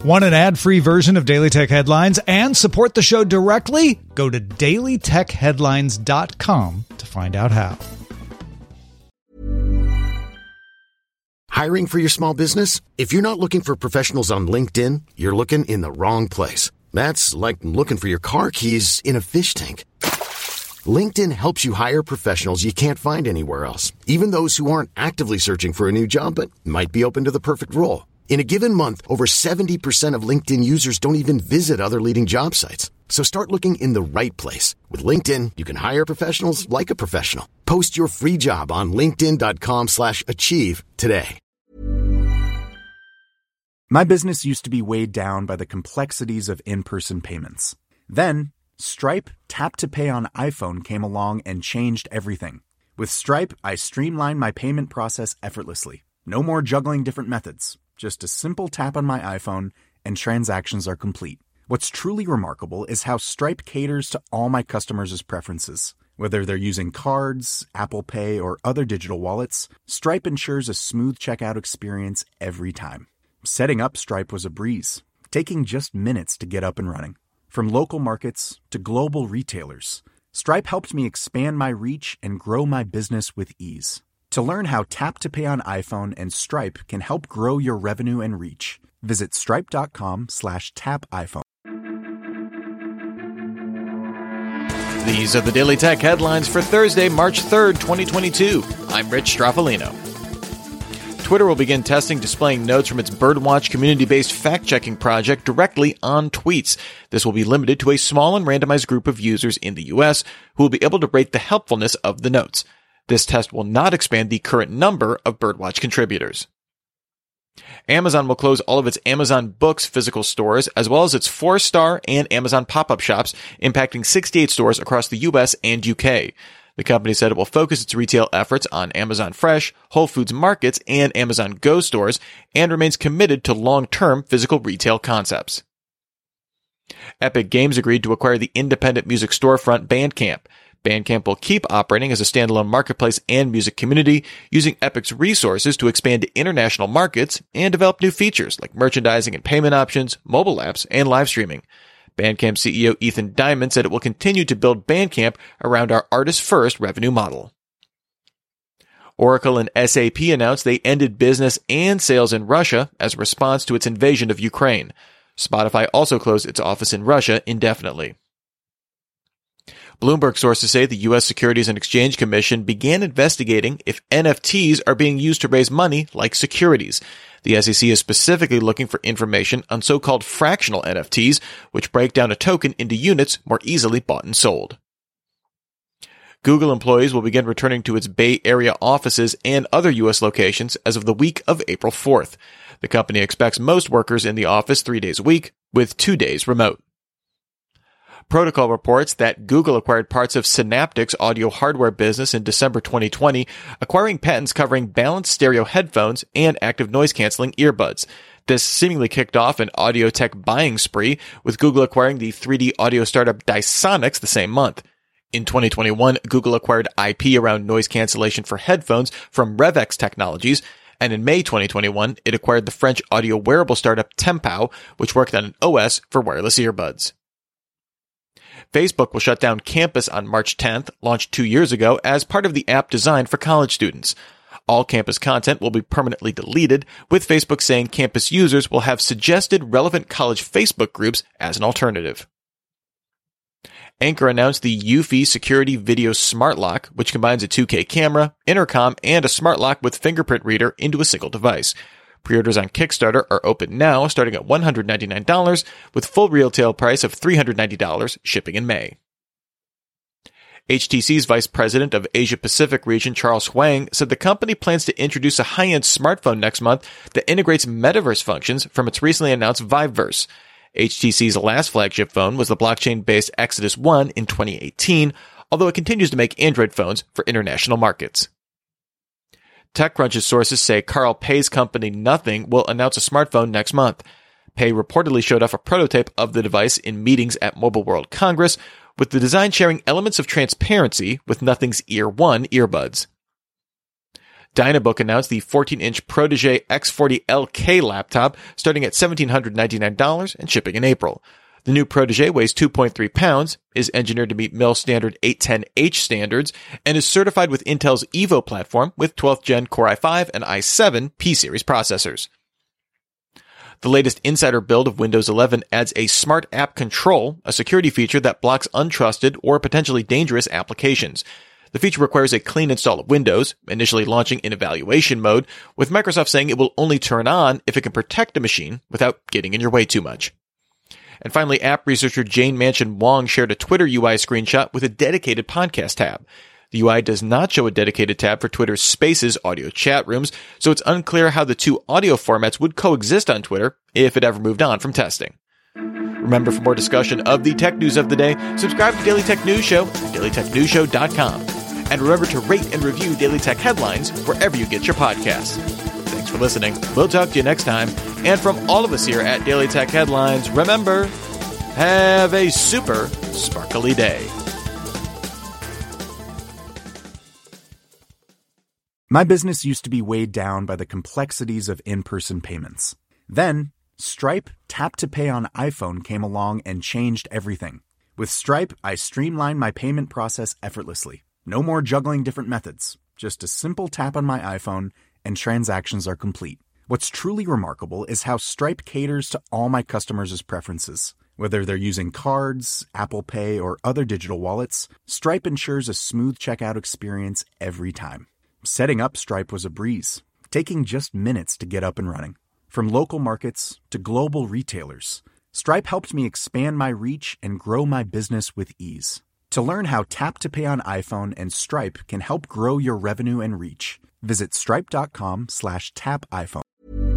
Want an ad-free version of Daily Tech Headlines and support the show directly? Go to dailytechheadlines.com to find out how. Hiring for your small business? If you're not looking for professionals on LinkedIn, you're looking in the wrong place. That's like looking for your car keys in a fish tank. LinkedIn helps you hire professionals you can't find anywhere else, even those who aren't actively searching for a new job but might be open to the perfect role. In a given month, over 70% of LinkedIn users don't even visit other leading job sites. So start looking in the right place. With LinkedIn, you can hire professionals like a professional. Post your free job on linkedin.com/achieve today. My business used to be weighed down by the complexities of in-person payments. Then, Stripe Tap to Pay on iPhone came along and changed everything. With Stripe, I streamlined my payment process effortlessly. No more juggling different methods. Just a simple tap on my iPhone and transactions are complete. What's truly remarkable is how Stripe caters to all my customers' preferences. Whether they're using cards, Apple Pay, or other digital wallets, Stripe ensures a smooth checkout experience every time. Setting up Stripe was a breeze, taking just minutes to get up and running. From local markets to global retailers, Stripe helped me expand my reach and grow my business with ease. To learn how Tap to Pay on iPhone and Stripe can help grow your revenue and reach, visit stripe.com/tapiphone. These are the Daily Tech headlines for Thursday, March 3rd, 2022. I'm Rich Straffolino. Twitter will begin testing displaying notes from its Birdwatch community-based fact-checking project directly on tweets. This will be limited to a small and randomized group of users in the U.S. who will be able to rate the helpfulness of the notes. This test will not expand the current number of Birdwatch contributors. Amazon will close all of its Amazon Books physical stores, as well as its 4-star and Amazon pop-up shops, impacting 68 stores across the U.S. and U.K. The company said it will focus its retail efforts on Amazon Fresh, Whole Foods Markets, and Amazon Go stores, and remains committed to long-term physical retail concepts. Epic Games agreed to acquire the independent music storefront Bandcamp. Bandcamp will keep operating as a standalone marketplace and music community, using Epic's resources to expand to international markets and develop new features like merchandising and payment options, mobile apps, and live streaming. Bandcamp CEO Ethan Diamond said it will continue to build Bandcamp around our artist-first revenue model. Oracle and SAP announced they ended business and sales in Russia as a response to its invasion of Ukraine. Spotify also closed its office in Russia indefinitely. Bloomberg sources say the U.S. Securities and Exchange Commission began investigating if NFTs are being used to raise money like securities. The SEC is specifically looking for information on so-called fractional NFTs, which break down a token into units more easily bought and sold. Google employees will begin returning to its Bay Area offices and other U.S. locations as of the week of April 4th. The company expects most workers in the office 3 days a week, with 2 days remote. Protocol reports that Google acquired parts of Synaptics audio hardware business in December 2020, acquiring patents covering balanced stereo headphones and active noise-canceling earbuds. This seemingly kicked off an audio tech buying spree, with Google acquiring the 3D audio startup Dysonics the same month. In 2021, Google acquired IP around noise cancellation for headphones from Revex Technologies, and in May 2021, it acquired the French audio wearable startup Tempao, which worked on an OS for wireless earbuds. Facebook will shut down Campus on March 10th, launched 2 years ago as part of the app designed for college students. All Campus content will be permanently deleted, with Facebook saying Campus users will have suggested relevant college Facebook groups as an alternative. Anker announced the Eufy Security Video Smart Lock, which combines a 2K camera, intercom, and a smart lock with fingerprint reader into a single device. Pre-orders on Kickstarter are open now, starting at $199, with full retail price of $390, shipping in May. HTC's Vice President of Asia Pacific region, Charles Huang, said the company plans to introduce a high-end smartphone next month that integrates metaverse functions from its recently announced Viveverse. HTC's last flagship phone was the blockchain-based Exodus 1 in 2018, although it continues to make Android phones for international markets. TechCrunch's sources say Carl Pei's company Nothing will announce a smartphone next month. Pei reportedly showed off a prototype of the device in meetings at Mobile World Congress, with the design sharing elements of transparency with Nothing's Ear 1 earbuds. Dynabook announced the 14-inch Protege X40LK laptop starting at $1,799 and shipping in April. The new Protege weighs 2.3 pounds, is engineered to meet MIL standard 810H standards, and is certified with Intel's Evo platform with 12th Gen Core i5 and i7 P-series processors. The latest insider build of Windows 11 adds a Smart App Control, a security feature that blocks untrusted or potentially dangerous applications. The feature requires a clean install of Windows, initially launching in evaluation mode, with Microsoft saying it will only turn on if it can protect a machine without getting in your way too much. And finally, app researcher Jane Manchun Wong shared a Twitter UI screenshot with a dedicated podcast tab. The UI does not show a dedicated tab for Twitter's Spaces audio chat rooms, so it's unclear how the two audio formats would coexist on Twitter if it ever moved on from testing. Remember, for more discussion of the tech news of the day, subscribe to Daily Tech News Show at dailytechnewsshow.com. And remember to rate and review Daily Tech Headlines wherever you get your podcasts. Thanks for listening. We'll talk to you next time. And from all of us here at Daily Tech Headlines, remember, have a super sparkly day. My business used to be weighed down by the complexities of in-person payments. Then, Stripe Tap to Pay on iPhone came along and changed everything. With Stripe, I streamlined my payment process effortlessly. No more juggling different methods. Just a simple tap on my iPhone and transactions are complete. What's truly remarkable is how Stripe caters to all my customers' preferences. Whether they're using cards, Apple Pay, or other digital wallets, Stripe ensures a smooth checkout experience every time. Setting up Stripe was a breeze, taking just minutes to get up and running. From local markets to global retailers, Stripe helped me expand my reach and grow my business with ease. To learn how Tap to Pay on iPhone and Stripe can help grow your revenue and reach, visit stripe.com/tapiphone.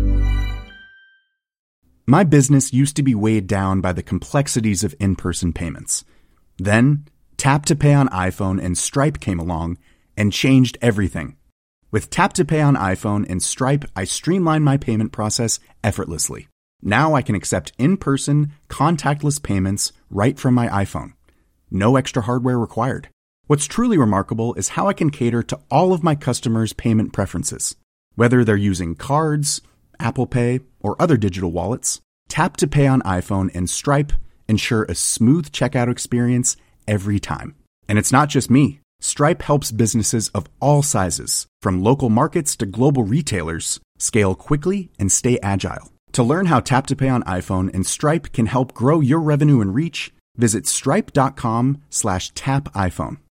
My business used to be weighed down by the complexities of in-person payments. Then, Tap to Pay on iPhone and Stripe came along and changed everything. With Tap to Pay on iPhone and Stripe, I streamlined my payment process effortlessly. Now I can accept in-person, contactless payments right from my iPhone. No extra hardware required. What's truly remarkable is how I can cater to all of my customers' payment preferences. Whether they're using cards, Apple Pay, or other digital wallets, Tap to Pay on iPhone and Stripe ensure a smooth checkout experience every time. And it's not just me. Stripe helps businesses of all sizes, from local markets to global retailers, scale quickly and stay agile. To learn how Tap to Pay on iPhone and Stripe can help grow your revenue and reach, visit stripe.com/tapiphone.